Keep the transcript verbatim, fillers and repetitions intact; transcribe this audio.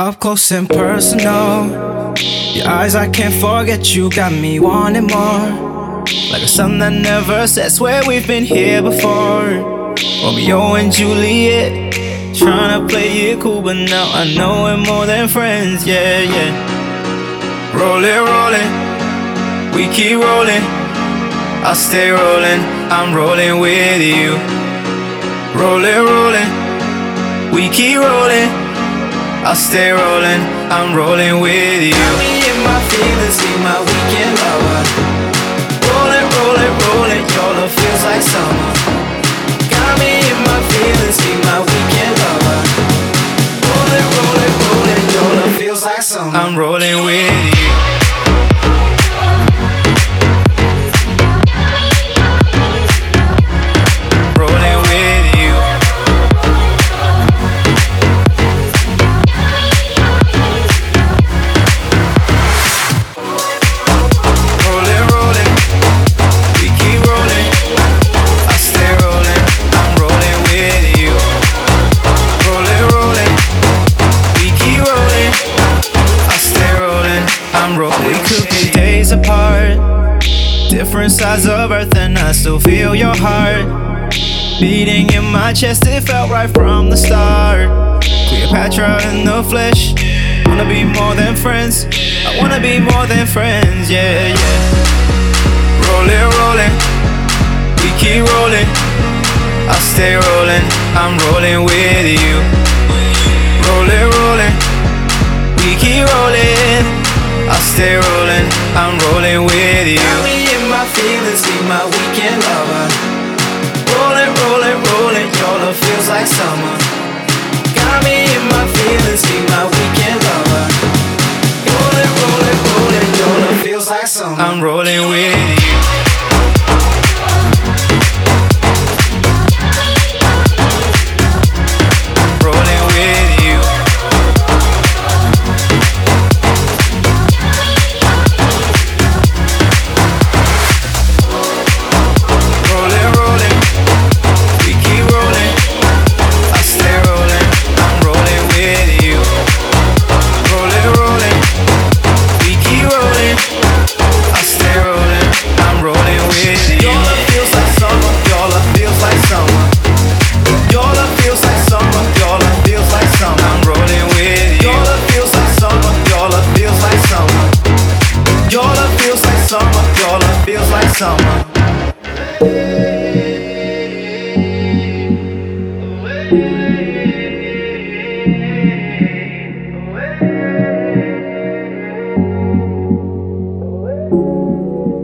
Up close and personal, your eyes I can't forget, you got me wanting more. Like a sun that never sets, where we've been here before. Romeo and Juliet, tryna play it cool, but now I know we're more than friends, yeah, yeah. Rollin', rollin', we keep rollin', I'll stay rollin', I'm rollin' with you. Rollin', rollin', we keep rollin', I'll stay rollin', I'm rollin' with you. Got me in my feelings, be my weekend lover. Rollin', rollin', rollin', your love feels like summer. Got me in my feelings, be my weekend lover. Rollin', rollin', rollin', your love feels like summer. I'm rollin' with you. We could be days apart, different sides of earth, and I still feel your heart beating in my chest. It felt right from the start. Cleopatra in the flesh, wanna be more than friends. I wanna be more than friends, yeah, yeah. Rollin', rollin', we keep rollin', I'll stay rollin', I'm rollin' with you. Rollin', rollin', we keep rollin', I'll stay rollin', I'm rollin' with you. Got me in my feelings, be my weekend lover. Rollin', rollin', rollin', your love feels like summer. Got me in my feelings, be my weekend lover. Rollin', rollin', rollin', your love feels like summer. I'm rollin' with you. Your love feels like summer. Your love feels like summer.